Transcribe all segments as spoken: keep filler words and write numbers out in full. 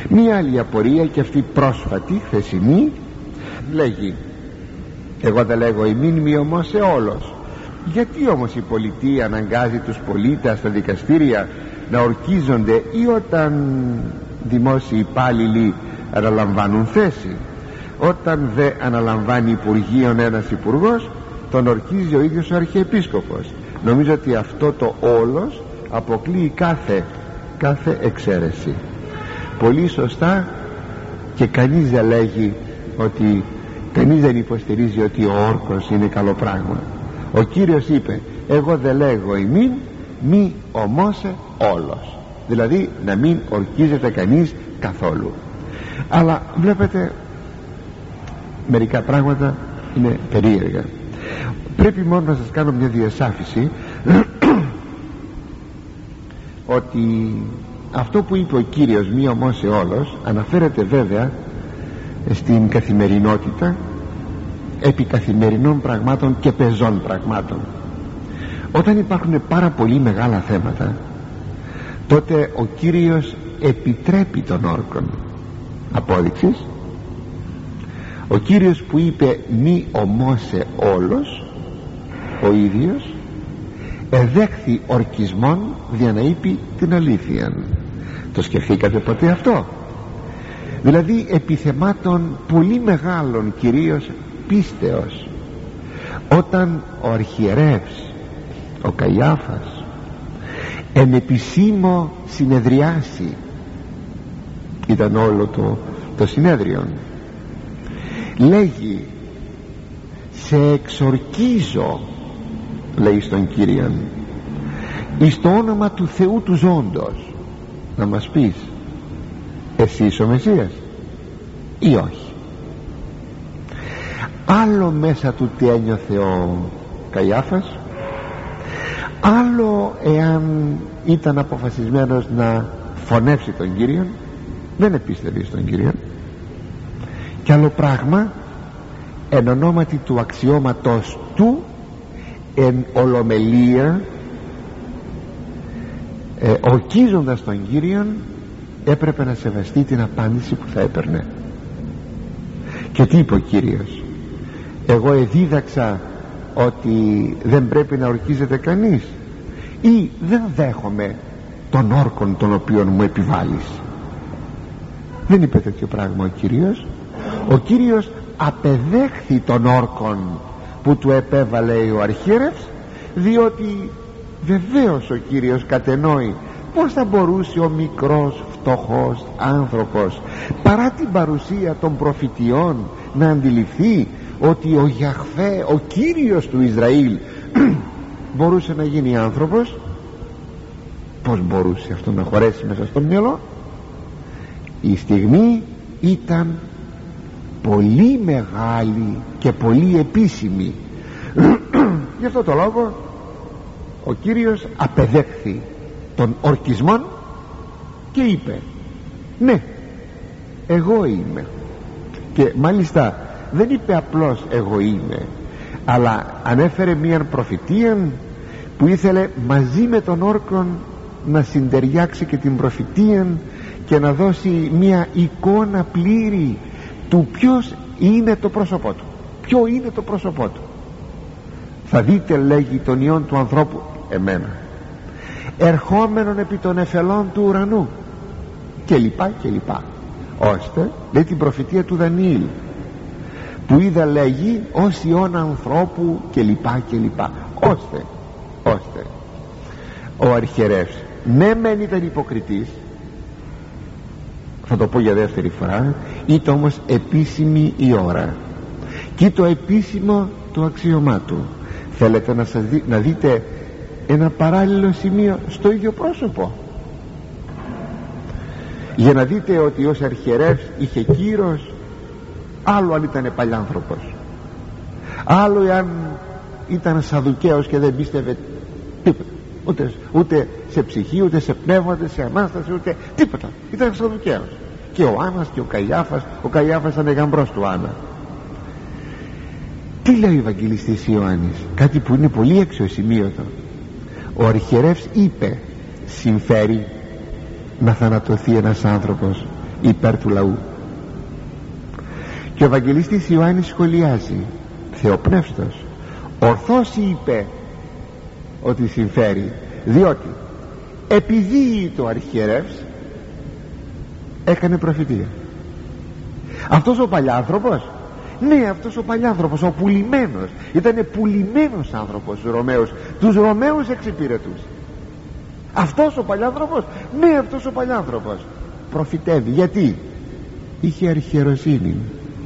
Μία άλλη απορία, και αυτή πρόσφατη, χθεσινή, λέγει: εγώ δεν λέγω ημίν μη όμως σε όλος. Γιατί όμως η πολιτεία αναγκάζει τους πολίτες στα δικαστήρια να ορκίζονται, ή όταν δημόσιοι υπάλληλοι αναλαμβάνουν θέση? Όταν δε αναλαμβάνει υπουργείων ένας υπουργός, τον ορκίζει ο ίδιος ο Αρχιεπίσκοπος. Νομίζω ότι αυτό το όλος αποκλείει κάθε, κάθε εξαίρεση. Πολύ σωστά, και κανείς δεν λέγει ότι, κανείς δεν υποστηρίζει ότι ο όρκος είναι καλό πράγμα. Ο Κύριος είπε: εγώ δεν λέγω ημίν μη ομώσε όλος, δηλαδή να μην ορκίζεται κανείς καθόλου. Αλλά βλέπετε, μερικά πράγματα είναι περίεργα. Πρέπει μόνο να σας κάνω μια διασάφηση ότι αυτό που είπε ο Κύριος μη ομώσε όλος αναφέρεται βέβαια στην καθημερινότητα, επί καθημερινών πραγμάτων και πεζών πραγμάτων. Όταν υπάρχουν πάρα πολύ μεγάλα θέματα, τότε ο Κύριος επιτρέπει τον όρκον. Απόδειξης: ο Κύριος που είπε μη ομώσε όλος, ο ίδιος εδέχθη ορκισμόν για να είπε την αλήθεια. Το σκεφτήκατε ποτέ αυτό? Δηλαδή επί θεμάτων πολύ μεγάλων, κυρίως πίστεως, όταν ο αρχιερεύς, ο Καϊάφας, εν επισήμω συνεδριάσει, ήταν όλο το, το συνέδριο, λέγει: σε εξορκίζω, λέει στον Κύριον, εις το όνομα του Θεού του ζώντος, να μας πεις, εσύ είσαι ο Μεσσίας ή όχι? Άλλο μέσα του τι ένιωθε ο Καϊάφας, άλλο εάν ήταν αποφασισμένος να φωνεύσει τον Κύριον, δεν επίστευε στον Κύριον, και άλλο πράγμα εν ονόματι του αξιώματος του, εν ολομελία, ε, ορκίζοντας τον Κύριον, έπρεπε να σεβαστεί την απάντηση που θα έπαιρνε. Και τι είπε ο Κύριος? εγώ εδίδαξα ότι δεν πρέπει να ορκίζεται κανείς, ή δεν δέχομαι τον όρκον τον οποίον μου επιβάλλεις? Δεν είπε τέτοιο πράγμα ο Κύριος. Ο Κύριος απεδέχθη τον όρκον που του επέβαλε ο αρχιέρευς, διότι βεβαίως ο Κύριος κατενόει πως θα μπορούσε ο μικρός φτωχός άνθρωπος, παρά την παρουσία των προφητιών, να αντιληφθεί ότι ο Γιαχβέ, ο Κύριος του Ισραήλ, μπορούσε να γίνει άνθρωπος? Πως μπορούσε αυτό να χωρέσει μέσα στο μυαλό? Η στιγμή ήταν πολύ μεγάλη και πολύ επίσημη. Γι' αυτό το λόγο ο Κύριος απεδέχθη των ορκισμών και είπε: ναι, εγώ είμαι. Και μάλιστα δεν είπε απλώς εγώ είμαι, αλλά ανέφερε μια προφητεία που ήθελε μαζί με τον όρκον να συντεριάξει και την προφητεία και να δώσει μια εικόνα πλήρη του ποιος είναι το πρόσωπό του, ποιο είναι το πρόσωπό του. Θα δείτε, λέγει, τον Υιόν του ανθρώπου, εμένα, ερχόμενον επί των εφελών του ουρανού, και λοιπά και λοιπά, ώστε, λέει, την προφητεία του Δανιήλ που είδα, λέγει, ως Υιόν ανθρώπου και λοιπά και λοιπά, ώστε, ώστε ο αρχιερεύς, ναι μεν ήταν υποκριτής, θα το πω για δεύτερη φορά, ήταν όμως επίσημη η ώρα και το επίσημο το αξίωμά του. Θέλετε να, σας δει, να δείτε ένα παράλληλο σημείο στο ίδιο πρόσωπο, για να δείτε ότι ως αρχιερεύς είχε κύρος? Άλλο αν ήταν παλιάνθρωπος, άλλο εάν ήταν Σαδουκαίος και δεν πίστευε τίποτα, ούτε, ούτε σε ψυχή, ούτε σε πνεύμα, ούτε σε Ανάσταση, ούτε τίποτα. Ήταν Σαδουκαίος. Και ο Άννας και ο Καϊάφας, ο Καϊάφας ήταν γαμπρός του Άννα. Τι λέει ο Ευαγγελιστής Ιωάννης? Κάτι που είναι πολύ αξιοσημείωτο. Ο αρχιερεύς είπε: συμφέρει να θανατωθεί ένας άνθρωπος υπέρ του λαού. Και ο Ευαγγελιστής Ιωάννης σχολιάζει θεοπνεύστος, ορθώς είπε ότι συμφέρει, διότι επειδή το αρχιερεύς έκανε προφητεία. Αυτός ο παλιάνθρωπος, ναι, αυτός ο παλιάνθρωπος, ο πουλημένος, ήτανε πουλημένος άνθρωπος στους Ρωμαίους, τους Ρωμαίους εξυπηρετούσε. Αυτός ο παλιάνθρωπος, ναι, αυτός ο παλιάνθρωπος προφητεύει. Γιατί? Είχε αρχιεροσύνη.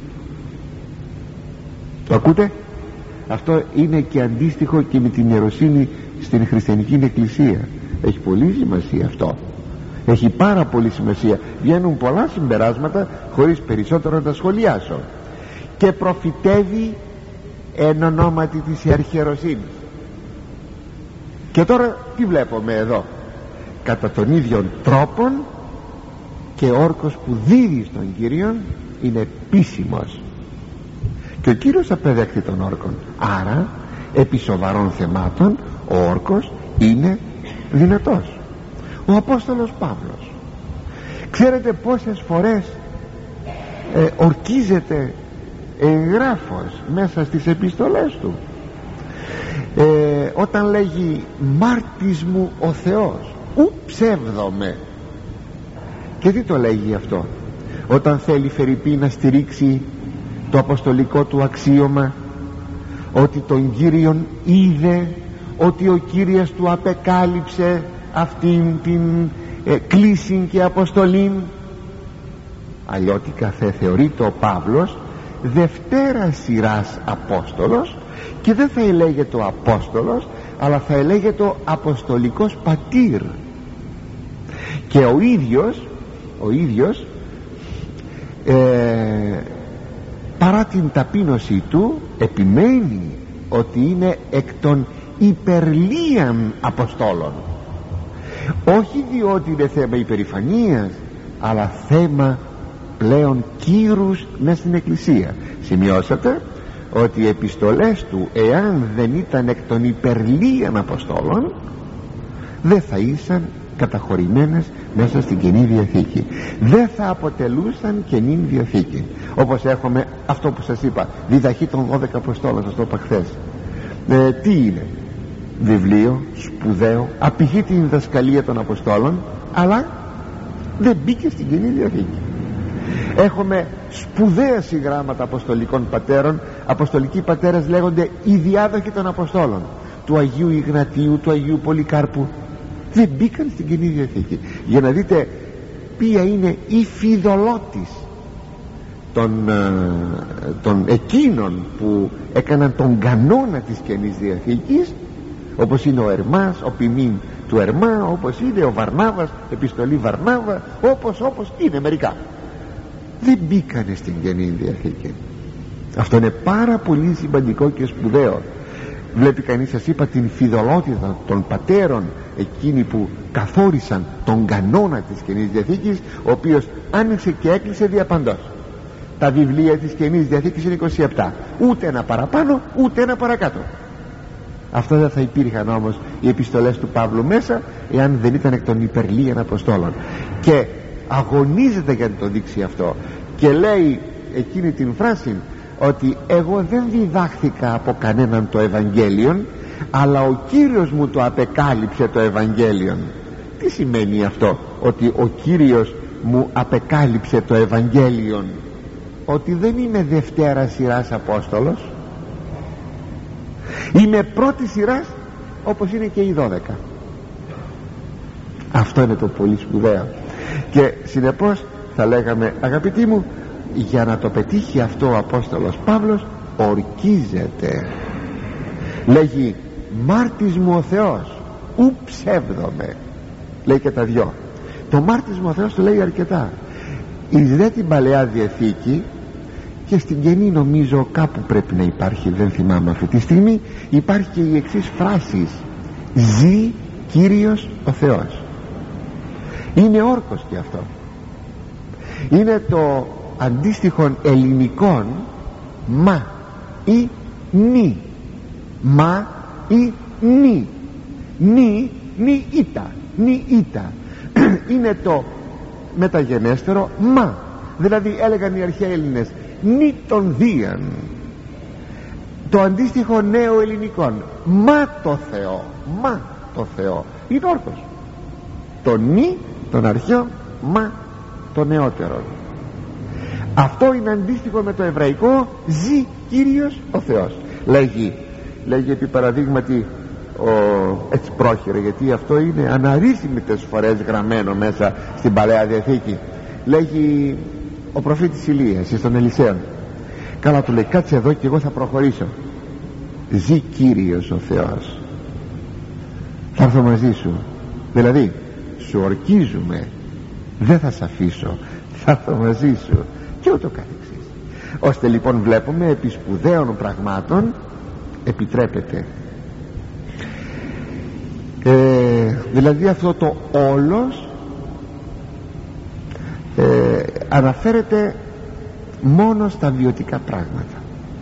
Το ακούτε? Αυτό είναι και αντίστοιχο και με την ιεροσύνη στην χριστιανική εκκλησία. Έχει πολύ σημασία αυτό. Έχει πάρα πολύ σημασία. Βγαίνουν πολλά συμπεράσματα χωρίς περισσότερο να τα σχολιάσω. Και προφητεύει εν ονόματι της αρχιεροσύνης. Και τώρα τι βλέπουμε εδώ? Κατά τον ίδιο τρόπον και όρκος που δίδει στον Κύριον είναι επίσημος. Και ο Κύριος απεδέχθη των όρκων. Άρα επί σοβαρών θεμάτων ο όρκος είναι δυνατός. Ο Απόστολος Παύλος, ξέρετε πόσες φορές ε, ορκίζεται εγγράφος μέσα στις επιστολές του, ε, όταν λέγει μάρτης μου ο Θεός ου ψεύδομαι. Και τι το λέγει αυτό? Όταν θέλει φερειπή να στηρίξει το αποστολικό του αξίωμα, ότι τον Κύριον είδε, ότι ο Κύριος του απεκάλυψε αυτήν την ε, κλίση και αποστολή. Αλλιώτικα θα θεωρείται ο Παύλος δευτέρα σειράς Απόστολος, και δεν θα ελέγεται ο Απόστολος, αλλά θα ελέγεται ο Αποστολικός Πατήρ. Και ο ίδιος ο ίδιος ε, παρά την ταπείνωσή του επιμένει ότι είναι εκ των υπερλίαν Αποστόλων, όχι διότι είναι θέμα υπερηφανίας, αλλά θέμα πλέον κύρους μέσα στην Εκκλησία. Σημειώσατε ότι οι επιστολές του, εάν δεν ήταν εκ των υπερλίαν Αποστόλων, δεν θα ήσαν καταχωρημένες μέσα στην Καινή Διαθήκη, δεν θα αποτελούσαν Καινή Διαθήκη. Όπως έχουμε αυτό που σας είπα, διδαχή των δώδεκα Αποστόλων, σας το είπα χθες. ε, τι είναι? Βιβλίο σπουδαίο, απηχεί την διδασκαλία των Αποστόλων, αλλά δεν μπήκε στην Καινή Διαθήκη. Έχουμε σπουδαία συγγράμματα αποστολικών πατέρων. Αποστολικοί πατέρες λέγονται οι διάδοχοι των Αποστόλων, του Αγίου Ιγνατίου, του Αγίου Πολυκάρπου. Δεν μπήκαν στην Καινή Διαθήκη. Για να δείτε ποια είναι η φιδωλότης των, των εκείνων που έκαναν τον κανόνα της Καινής Διαθήκης, όπως είναι ο Ερμάς, ο ποιμήν του Ερμά, όπως είναι ο Βαρνάβας, επιστολή Βαρνάβα, όπως όπως είναι μερικά. Δεν μπήκανε στην Καινή Διαθήκη. Αυτό είναι πάρα πολύ σημαντικό και σπουδαίο. Βλέπει κανείς, σας είπα, την φιδωλότητα των πατέρων, εκείνοι που καθόρισαν τον κανόνα της Καινής Διαθήκης, ο οποίος άνοιξε και έκλεισε διαπαντός. Τα βιβλία της Καινής Διαθήκης είναι είκοσι επτά, ούτε ένα παραπάνω ούτε ένα παρακάτω. Αυτό δεν θα υπήρχαν όμως οι επιστολές του Παύλου μέσα, εάν δεν ήταν εκ των υπερλίαν Αποστόλων. Και αγωνίζεται για να το δείξει αυτό, και λέει εκείνη την φράση ότι εγώ δεν διδάχθηκα από κανέναν το Ευαγγέλιον, αλλά ο Κύριος μου το απεκάλυψε το Ευαγγέλιον. Τι σημαίνει αυτό, ότι ο Κύριος μου απεκάλυψε το Ευαγγέλιον? Ότι δεν είμαι δευτέρα σειράς Απόστολος, είμαι πρώτη σειράς, όπως είναι και οι δώδεκα. Αυτό είναι το πολύ σπουδαίο. Και συνεπώς θα λέγαμε, αγαπητοί μου, για να το πετύχει αυτό ο Απόστολος Παύλος ορκίζεται. Λέγει μάρτης μου ο Θεός ου ψεύδομαι. Λέει και τα δυο. Το μάρτης μου ο Θεός το λέει αρκετά. Εις δε την Παλαιά Διαθήκη, και στην Καινή νομίζω κάπου πρέπει να υπάρχει, δεν θυμάμαι αυτή τη στιγμή, υπάρχει και η εξής φράση: ζει Κύριος ο Θεός. Είναι όρκος και αυτό. Είναι το αντίστοιχων ελληνικών μα ή νη. Μα ή νη. Νη, νη ήτα. Νη ήτα. Είναι το μεταγενέστερο μα, δηλαδή έλεγαν οι αρχαίοι Έλληνες νη τον δίαν, το αντίστοιχο νέο ελληνικών μα το Θεό, μα το Θεό είναι όρθος, το νη τον αρχαίο, μα το νεότερο. Αυτό είναι αντίστοιχο με το εβραϊκό ζει Κύριος ο Θεός. Λέγει, λέγει επί παραδείγματι ο, έτσι πρόχειρα, γιατί αυτό είναι αναρρύθμιτες φορές γραμμένο μέσα στην Παλαιά Διαθήκη. Λέγει ο προφήτης Ηλίας στον Ελισέον, καλά του λέει, κάτσε εδώ και εγώ θα προχωρήσω, ζει Κύριος ο Θεός, θα έρθω μαζί σου, δηλαδή σου ορκίζουμε, δεν θα σε αφήσω, θα έρθω μαζί σου, και ούτω καθεξής. Ώστε λοιπόν βλέπουμε επί σπουδαίων πραγμάτων επιτρέπεται, ε, δηλαδή αυτό το όλος ε, αναφέρεται μόνο στα βιωτικά πράγματα.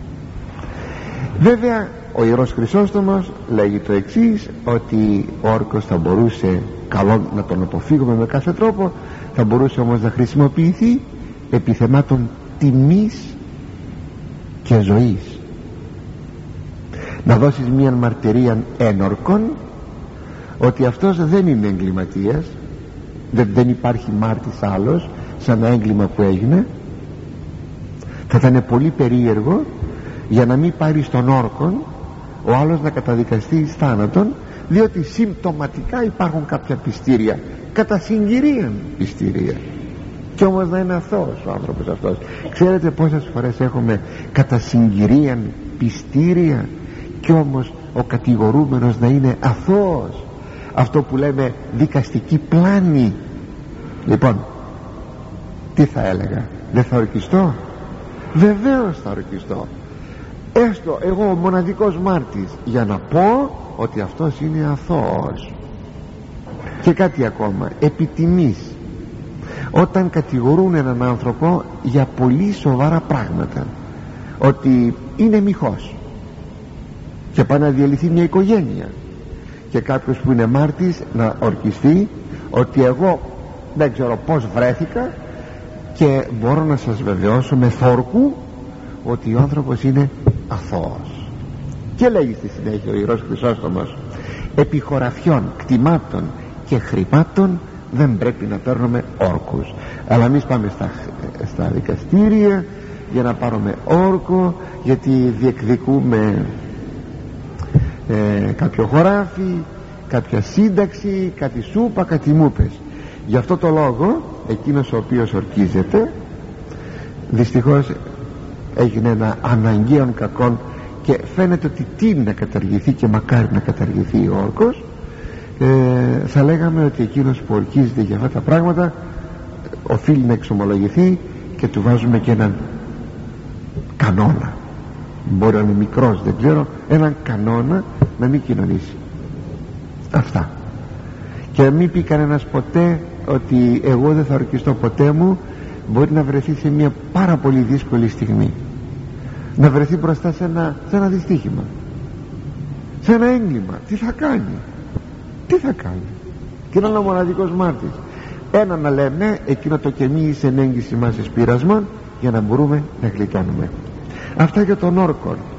Βέβαια ο Ιερός Χρυσόστομος λέγει το εξής, ότι ο όρκος θα μπορούσε, καλό να τον αποφύγουμε με κάθε τρόπο, θα μπορούσε όμως να χρησιμοποιηθεί επί θεμάτων τιμής και ζωής. Να δώσεις μία μαρτυρία ένορκον ότι αυτός δεν είναι εγκληματίας, δεν, δεν υπάρχει μάρτης άλλος σαν ένα έγκλημα που έγινε. Θα ήταν πολύ περίεργο για να μην πάρει στον όρκον ο άλλος να καταδικαστεί εις θάνατον, διότι συμπτωματικά υπάρχουν κάποια πιστήρια, κατά συγκυρίαν πιστήρια, και όμως να είναι αθώος ο άνθρωπος αυτός. Ξέρετε πόσες φορές έχουμε κατά συγκυρίαν πιστήρια και όμως ο κατηγορούμενος να είναι αθώος, αυτό που λέμε δικαστική πλάνη. Λοιπόν, τι θα έλεγα, δεν θα ορκιστώ? Βεβαίως θα ορκιστώ, έστω εγώ ο μοναδικός μάρτης, για να πω ότι αυτός είναι αθώος. Και κάτι ακόμα, επιτιμής, όταν κατηγορούν έναν άνθρωπο για πολύ σοβαρά πράγματα, ότι είναι μοιχός και πάει να διαλυθεί μια οικογένεια, και κάποιος που είναι μάρτης να ορκιστεί ότι εγώ δεν ξέρω πως βρέθηκα και μπορώ να σας βεβαιώσω με θόρκου ότι ο άνθρωπος είναι αθώος. Και λέγει στη συνέχεια ο Ιερός Χρυσόστομος, επί χωραφιών, κτημάτων και χρημάτων δεν πρέπει να παίρνουμε όρκους, αλλά εμείς πάμε στα, στα δικαστήρια για να πάρουμε όρκο, γιατί διεκδικούμε ε, κάποιο χωράφι, κάποια σύνταξη, κάτι σούπα, κάτι μούπες. Γι' αυτό το λόγο εκείνος ο οποίος ορκίζεται δυστυχώς έγινε ένα αναγκαίον κακόν, και φαίνεται ότι τι να καταργηθεί, και μακάρι να καταργηθεί ο όρκος. ε, θα λέγαμε ότι εκείνος που ορκίζεται για αυτά τα πράγματα οφείλει να εξομολογηθεί, και του βάζουμε και έναν κανόνα, μπορεί να είναι μικρός, δεν ξέρω, έναν κανόνα να μην κοινωνήσει. Αυτά. Και να μην πει κανένας ποτέ ότι εγώ δεν θα ορκιστώ ποτέ μου. Μπορεί να βρεθεί σε μια πάρα πολύ δύσκολη στιγμή, να βρεθεί μπροστά σε ένα, σε ένα δυστύχημα, σε ένα έγκλημα. Τι θα κάνει, τι θα κάνει, και να είναι ο μοναδικός μάρτης. Ένα να λέμε, εκείνο το κεμί εις ενέγγιση μας εις πειρασμών, για να μπορούμε να γλιτώνουμε. Αυτά για τον όρκον.